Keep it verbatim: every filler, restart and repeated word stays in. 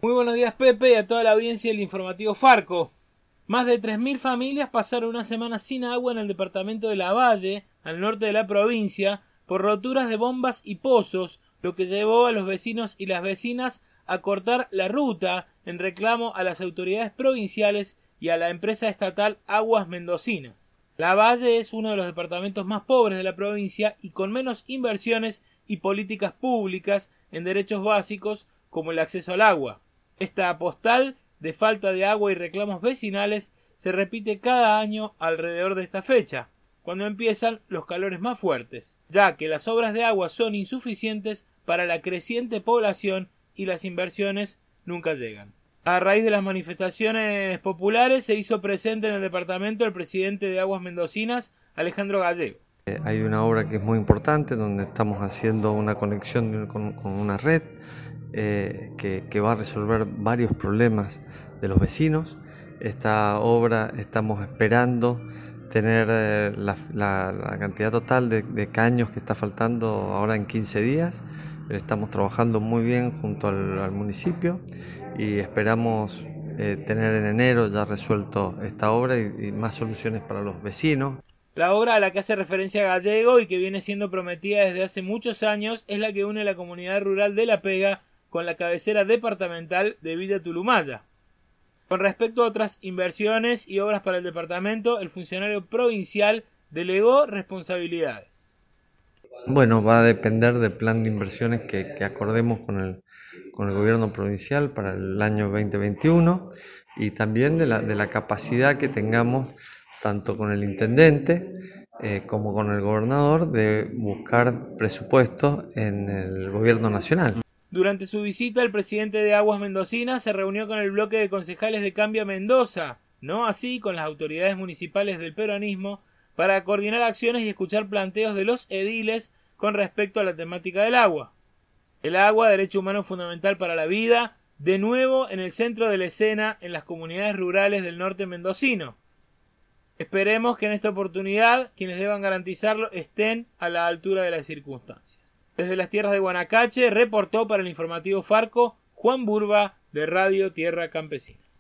Muy buenos días, Pepe, y a toda la audiencia del informativo Farco. Más de tres mil familias pasaron una semana sin agua en el departamento de Lavalle, al norte de la provincia, por roturas de bombas y pozos, lo que llevó a los vecinos y las vecinas a cortar la ruta en reclamo a las autoridades provinciales y a la empresa estatal Aguas Mendocinas. Lavalle es uno de los departamentos más pobres de la provincia y con menos inversiones y políticas públicas en derechos básicos como el acceso al agua. Esta postal de falta de agua y reclamos vecinales se repite cada año alrededor de esta fecha, cuando empiezan los calores más fuertes, ya que las obras de agua son insuficientes para la creciente población y las inversiones nunca llegan. A raíz de las manifestaciones populares se hizo presente en el departamento el presidente de Aguas Mendocinas, Alejandro Gallego. Eh, hay una obra que es muy importante donde estamos haciendo una conexión con, con una red eh, que, que va a resolver varios problemas de los vecinos. Esta obra estamos esperando tener eh, la, la, la cantidad total de, de caños que está faltando ahora en quince días. Estamos trabajando muy bien junto al, al municipio y esperamos eh, tener en enero ya resuelto esta obra y, y más soluciones para los vecinos. La obra a la que hace referencia Gallego y que viene siendo prometida desde hace muchos años es la que une la comunidad rural de La Pega con la cabecera departamental de Villa Tulumaya. Con respecto a otras inversiones y obras para el departamento, el funcionario provincial delegó responsabilidades. Bueno, va a depender del plan de inversiones que, que acordemos con el, con el gobierno provincial para el año veinte veintiuno y también de la, de la capacidad que tengamos tanto con el intendente eh, como con el gobernador de buscar presupuestos en el gobierno nacional. Durante su visita, el presidente de Aguas Mendocinas se reunió con el bloque de concejales de Cambia Mendoza, no así con las autoridades municipales del peronismo, para coordinar acciones y escuchar planteos de los ediles con respecto a la temática del agua. El agua, derecho humano fundamental para la vida, de nuevo en el centro de la escena en las comunidades rurales del norte mendocino. Esperemos que en esta oportunidad quienes deban garantizarlo estén a la altura de las circunstancias. Desde las tierras de Guanacache reportó para el informativo Farco Juan Burba de Radio Tierra Campesina.